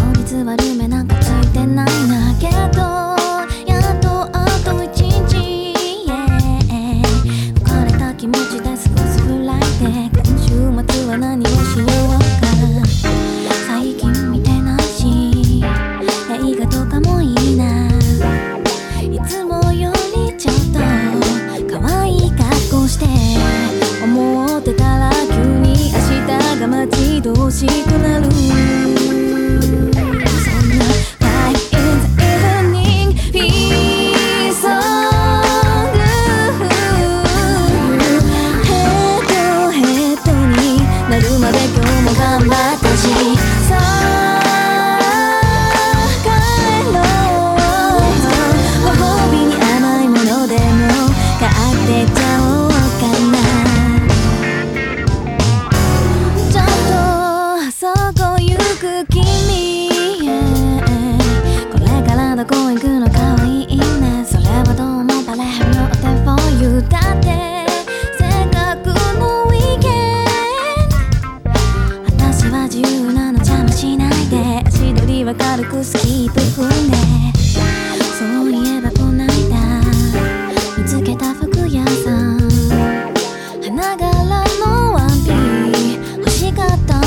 実はルメなんかついてないんだけど、やっとあと一日、浮かれた気持ちで過ごすフライデー。今週末は何をしようか。最近見てないし映画とかもいいな。いつもよりちょっと可愛い格好して思ってたら急に明日が待ち遠しくなる。頑張ったし、さあ帰ろう。ご褒美に甘いものでも買ってちゃおうかな。ちょっとそこ行く君、これからどこ行くのかわいいね。それはどうもバレるのって for you だってせっかくのウィーケン自由なの邪魔しないで。足取りは軽くスキープ踏んで。そういえばこないだ見つけた服屋さん、花柄のワンピ欲しかったんだった。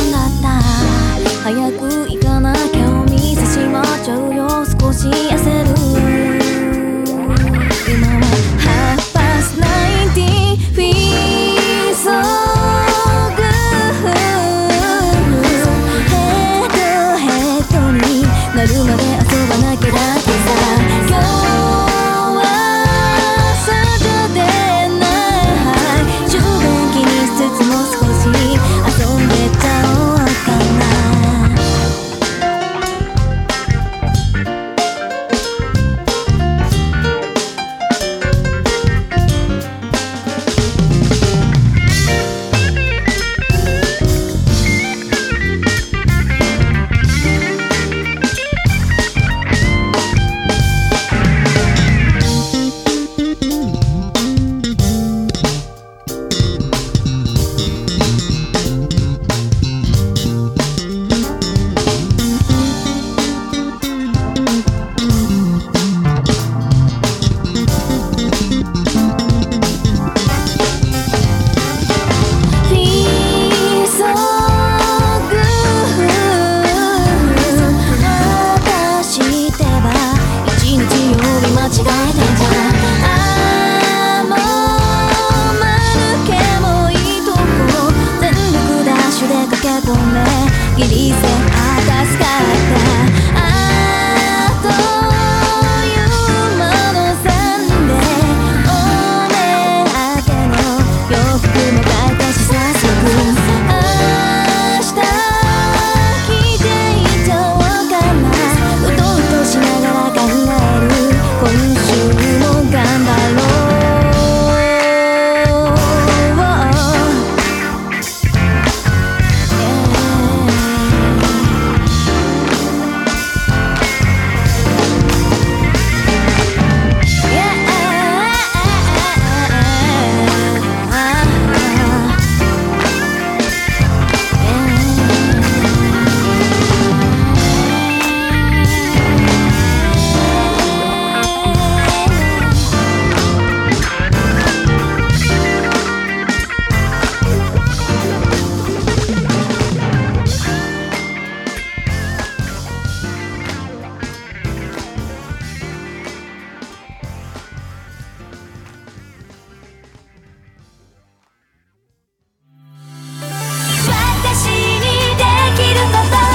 早く行かなきゃお店閉まっちゃうよ。少し焦る